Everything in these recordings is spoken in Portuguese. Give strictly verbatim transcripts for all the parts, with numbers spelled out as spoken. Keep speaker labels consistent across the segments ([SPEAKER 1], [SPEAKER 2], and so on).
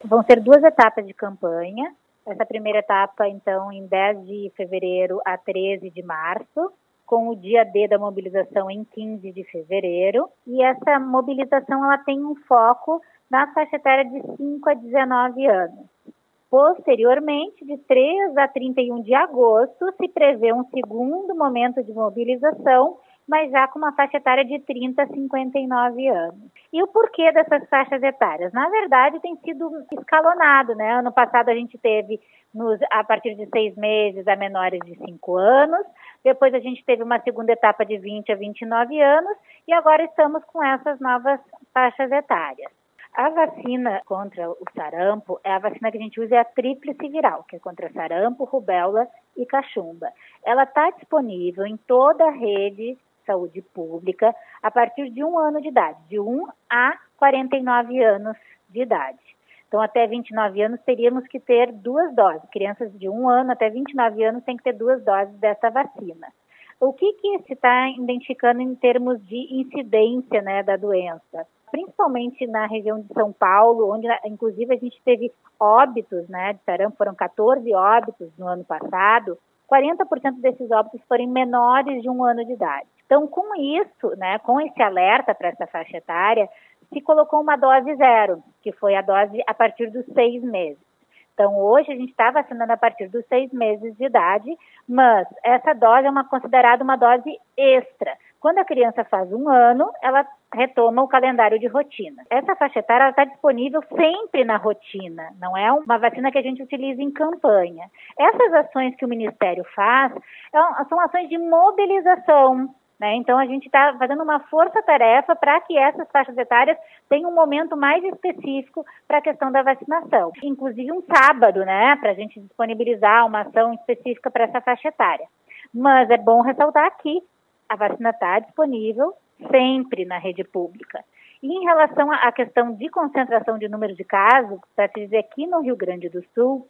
[SPEAKER 1] Vão ser duas etapas de campanha. Essa primeira etapa, então, em dez de fevereiro a treze de março, com o dia D da mobilização em quinze de fevereiro. E essa mobilização ela tem um foco na faixa etária de cinco a dezenove anos. Posteriormente, de três a trinta e um de agosto, se prevê um segundo momento de mobilização, mas já com uma faixa etária de trinta a cinquenta e nove anos. E o porquê dessas faixas etárias? Na verdade, tem sido escalonado, né? Ano passado a gente teve, nos, a partir de seis meses, a menores de cinco anos, depois a gente teve uma segunda etapa de vinte a vinte e nove anos, e agora estamos com essas novas faixas etárias. A vacina contra o sarampo, é a vacina que a gente usa é a tríplice viral, que é contra sarampo, rubéola e cachumba. Ela está disponível em toda a rede de saúde pública a partir de um ano de idade, de um a quarenta e nove anos de idade. Então, até vinte e nove anos, teríamos que ter duas doses. Crianças de um ano até vinte e nove anos têm que ter duas doses dessa vacina. O que, que se está identificando em termos de incidência, né, da doença? Principalmente na região de São Paulo, onde, inclusive, a gente teve óbitos, né, de sarampo, foram quatorze óbitos no ano passado, quarenta por cento desses óbitos foram menores de um ano de idade. Então, com isso, né, com esse alerta para essa faixa etária, se colocou uma dose zero, que foi a dose a partir dos seis meses. Então, hoje a gente está vacinando a partir dos seis meses de idade, mas essa dose é uma, considerada uma dose extra. Quando a criança faz um ano, ela retoma o calendário de rotina. Essa faixa etária está disponível sempre na rotina, não é uma vacina que a gente utiliza em campanha. Essas ações que o Ministério faz são ações de mobilização, né? Então, a gente está fazendo uma força-tarefa para que essas faixas etárias tenham um momento mais específico para a questão da vacinação. Inclusive um sábado, né, para a gente disponibilizar uma ação específica para essa faixa etária. Mas é bom ressaltar aqui, a vacina está disponível sempre na rede pública. E em relação à questão de concentração de número de casos, para se dizer aqui no Rio Grande do Sul,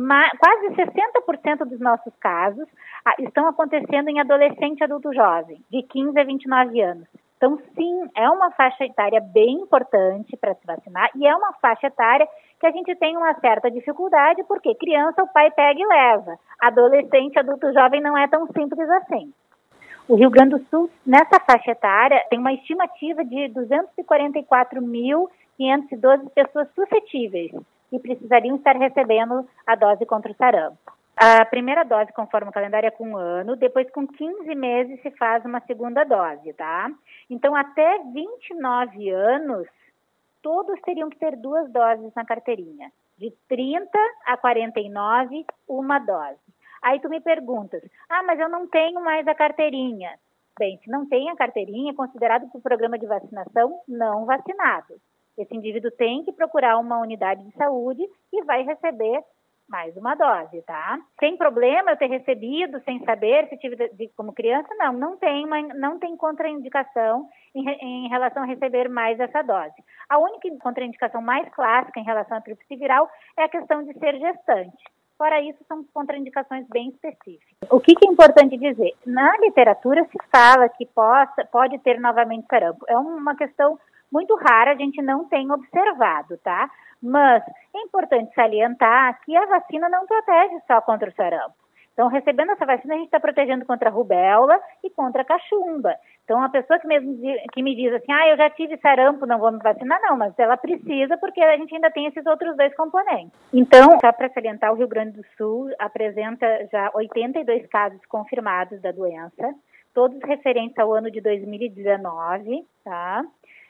[SPEAKER 1] quase sessenta por cento dos nossos casos estão acontecendo em adolescente e adulto jovem, de quinze a vinte e nove anos. Então, sim, é uma faixa etária bem importante para se vacinar e é uma faixa etária que a gente tem uma certa dificuldade, porque criança o pai pega e leva. Adolescente e adulto jovem não é tão simples assim. O Rio Grande do Sul, nessa faixa etária, tem uma estimativa de duzentos e quarenta e quatro mil quinhentas e doze pessoas suscetíveis que precisariam estar recebendo a dose contra o sarampo. A primeira dose, conforme o calendário, é com um ano, depois com quinze meses se faz uma segunda dose, tá? Então, até vinte e nove anos, todos teriam que ter duas doses na carteirinha. De trinta a quarenta e nove, uma dose. Aí tu me perguntas, ah, mas eu não tenho mais a carteirinha. Bem, se não tem a carteirinha, é considerado para o programa de vacinação não vacinado. Esse indivíduo tem que procurar uma unidade de saúde e vai receber mais uma dose, tá? Sem problema eu ter recebido, sem saber se tive de, de, como criança, não, não tem, uma, não tem contraindicação em, em relação a receber mais essa dose. A única contraindicação mais clássica em relação à tríplice viral é a questão de ser gestante. Fora isso, são contraindicações bem específicas. O que, que é importante dizer? Na literatura se fala que possa, pode ter novamente sarampo. É uma questão muito rara, a gente não tem observado, tá? Mas é importante salientar que a vacina não protege só contra o sarampo. Então, recebendo essa vacina, a gente está protegendo contra a rubéola e contra a cachumba. Então, a pessoa que, mesmo, que me diz assim, ah, eu já tive sarampo, não vou me vacinar, não, mas ela precisa porque a gente ainda tem esses outros dois componentes. Então, só para salientar, o Rio Grande do Sul apresenta já oitenta e dois casos confirmados da doença, todos referentes ao ano de dois mil e dezenove, tá?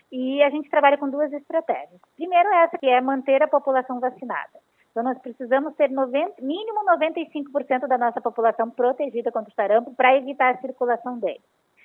[SPEAKER 1] E a gente trabalha com duas estratégias. Primeiro, essa que é manter a população vacinada. Então, nós precisamos ter noventa, mínimo noventa e cinco por cento da nossa população protegida contra o sarampo para evitar a circulação dele.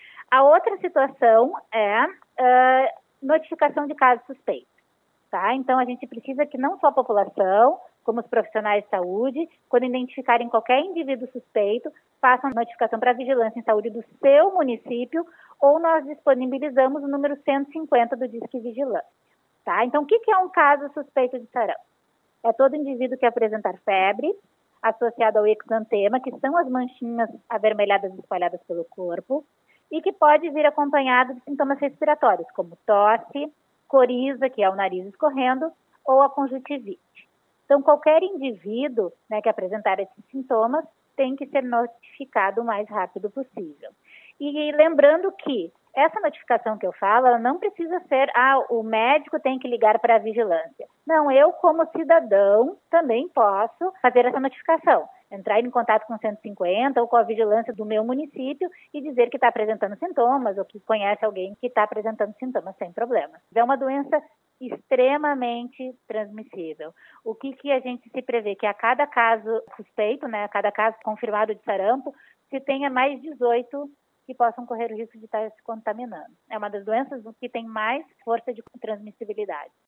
[SPEAKER 1] A outra situação é uh, notificação de casos suspeitos. Tá? Então, a gente precisa que não só a população, como os profissionais de saúde, quando identificarem qualquer indivíduo suspeito, façam notificação para a vigilância em saúde do seu município ou nós disponibilizamos o número cento e cinquenta do Disque Vigilância. Tá? Então, o que é um caso suspeito de sarampo? É todo indivíduo que apresentar febre, associado ao exantema, que são as manchinhas avermelhadas espalhadas pelo corpo, e que pode vir acompanhado de sintomas respiratórios, como tosse, coriza, que é o nariz escorrendo, ou a conjuntivite. Então, qualquer indivíduo, né, que apresentar esses sintomas tem que ser notificado o mais rápido possível. E lembrando que essa notificação que eu falo, ela não precisa ser, ah, o médico tem que ligar para a vigilância. Não, eu como cidadão também posso fazer essa notificação. Entrar em contato com o cento e cinquenta ou com a vigilância do meu município e dizer que está apresentando sintomas ou que conhece alguém que está apresentando sintomas sem problema. É uma doença extremamente transmissível. O que, que a gente se prevê? Que a cada caso suspeito, né, a cada caso confirmado de sarampo, se tenha mais dezoito que possam correr o risco de estar se contaminando. É uma das doenças que tem mais força de transmissibilidade.